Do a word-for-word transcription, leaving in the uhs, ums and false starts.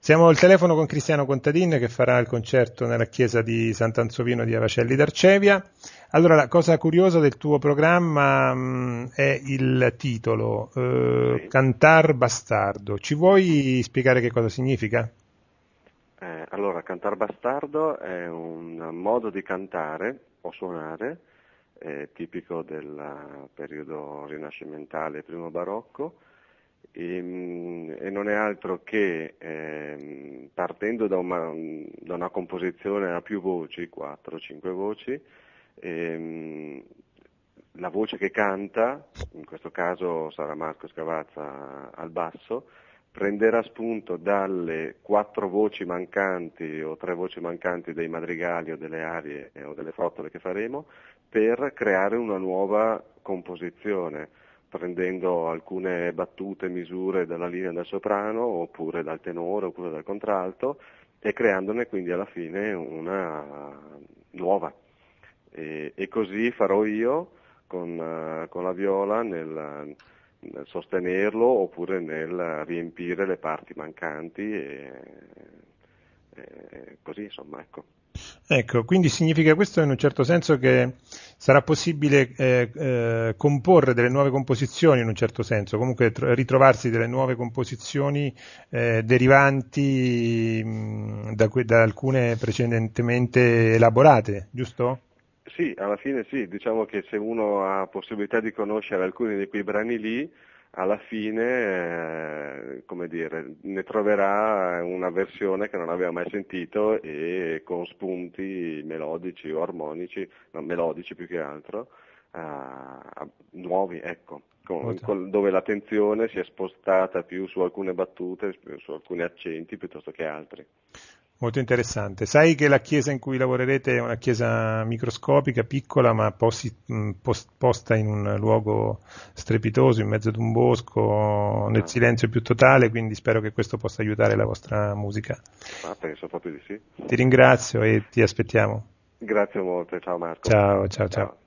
Siamo al telefono con Cristiano Contadin che farà il concerto nella chiesa di Sant'Ansovino di Avacelli d'Arcevia. Allora, la cosa curiosa del tuo programma mh, è il titolo, eh, Sì. Cantar Bastardo. Ci vuoi spiegare che cosa significa? Eh, allora, cantar bastardo è un modo di cantare o suonare eh, tipico del periodo rinascimentale, primo barocco, e, mh, e non è altro che ehm, partendo da una, da una composizione a più voci, quattro cinque voci, ehm, la voce che canta, in questo caso sarà Marco Scavazza al basso, prenderà spunto dalle quattro voci mancanti o tre voci mancanti dei madrigali o delle arie o delle frottole che faremo per creare una nuova composizione, prendendo alcune battute, misure dalla linea del soprano oppure dal tenore oppure dal contralto e creandone quindi alla fine una nuova. E, e così farò io con, uh, con la viola nel, nel sostenerlo oppure nel riempire le parti mancanti e, e così insomma ecco. Ecco, quindi significa questo in un certo senso che sarà possibile eh, eh, comporre delle nuove composizioni in un certo senso, comunque tro- ritrovarsi delle nuove composizioni eh, derivanti mh, da, que- da alcune precedentemente elaborate, giusto? Sì, alla fine sì, diciamo che se uno ha possibilità di conoscere alcuni di quei brani lì, alla fine, eh, come dire, ne troverà una versione che non aveva mai sentito e con spunti melodici o armonici, no, melodici più che altro, eh, nuovi, ecco, con- Molto. con- dove l'attenzione si è spostata più su alcune battute, su alcuni accenti piuttosto che altri. Molto interessante. Sai che la chiesa in cui lavorerete è una chiesa microscopica, piccola, ma posi- mh, pos- posta in un luogo strepitoso, in mezzo ad un bosco, nel Ah, silenzio più totale, quindi spero che questo possa aiutare la vostra musica. ah, penso proprio di sì. Ti ringrazio e ti aspettiamo. Grazie molte, ciao Marco. Ciao, ciao, ciao. Ciao.